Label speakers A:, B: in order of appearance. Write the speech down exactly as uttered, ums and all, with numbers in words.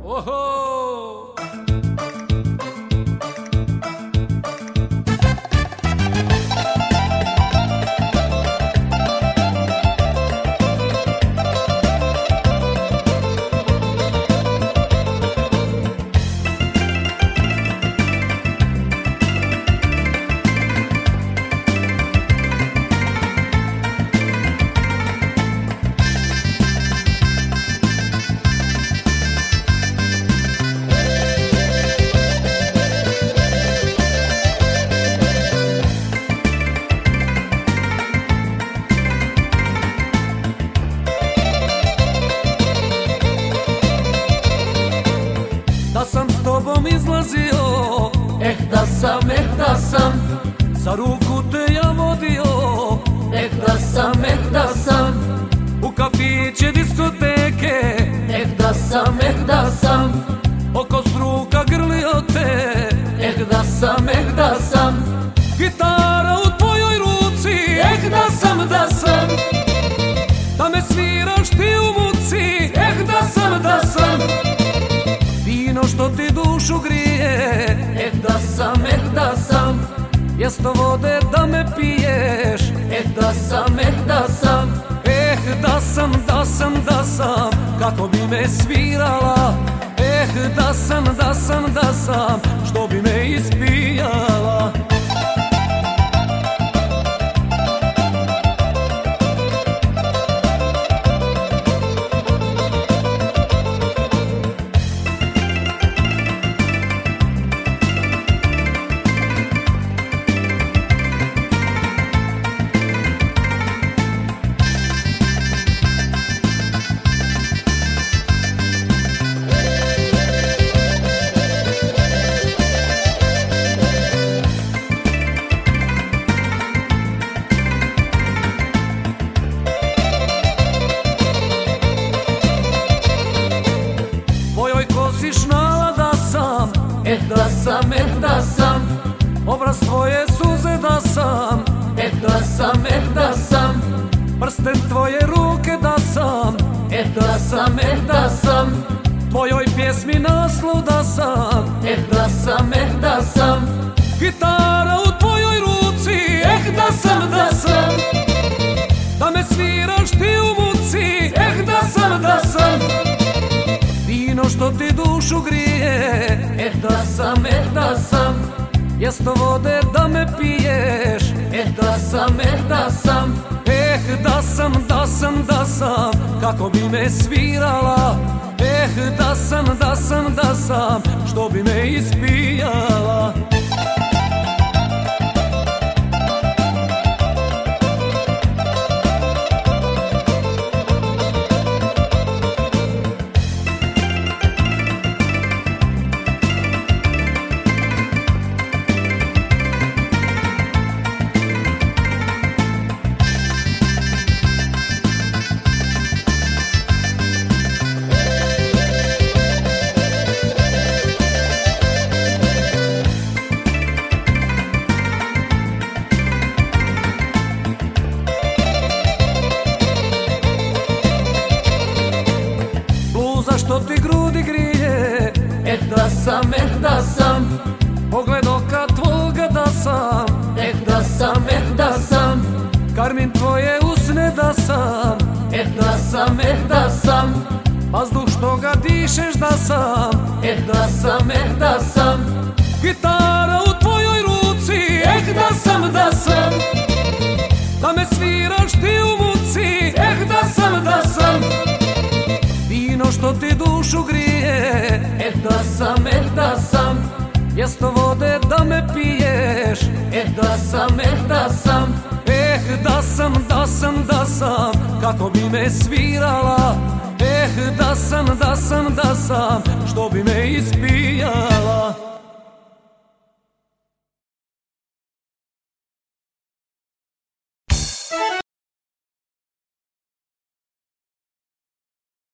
A: Oho!
B: Da sam s tobom izlazio,
A: Eh da sam, eh da sam,
B: za ruku te ja vodio,
A: eh da sam, eh da sam,
B: u kafiće, diskoteke,
A: eh da sam, eh da sam,
B: oko struka grlio te,
A: eh da sam, eh da sam,
B: gitara u tvojoj ruci,
A: eh da sam, da sam,
B: da me sviraš ti u muci,
A: eh da sam, da sam,
B: vino što ti dušu grije,
A: eh da sam, eh da sam,
B: jesto vode da me piješ,
A: eh da sam, eh da sam,
B: eh da sam, da sam, da sam, kako bi me svirala, eh da sam, da sam, da sam, što bi me ispijala. Šnala da sam,
A: eh da sam, eh da sam,
B: obraz tvoje suze da sam,
A: eh da sam, eh da sam,
B: prsten tvoje ruke da sam,
A: eh da sam, eh da sam,
B: tvojoj pjesmi naslov da sam,
A: eh da sam, eh da sam,
B: gitara u tvojoj ruci,
A: eh da sam, da sam,
B: da me sviraš ti u muci,
A: eh da sam, da sam,
B: vino što ti dušu grije,
A: eh da sam, eh da sam,
B: jesto vode da me piješ,
A: eh da sam, eh da sam,
B: eh da sam, da sam, da sam, kako bi me svirala, eh da sam, da sam, da sam, što bi me ispijala. Što ti grudi grije,
A: eh da sam, eh da sam,
B: pogled oka tvoga da sam,
A: eh da sam, eh da sam,
B: karmin tvoje usne da sam,
A: eh da sam, eh da sam,
B: vazduh što ga dišeš da sam,
A: eh da sam, eh da sam,
B: gitara u tvojoj ruci,
A: eh da sam, da sam,
B: da me sviraš ti u muci,
A: eh da sam, da sam,
B: vino što ti dušu grije,
A: eh da sam, eh da sam,
B: jesto vode da me piješ,
A: eh da sam, eh da sam,
B: eh da sam, da sam, da sam, kako bi me svirala, eh da sam, da sam, da sam, što bi me ispijala.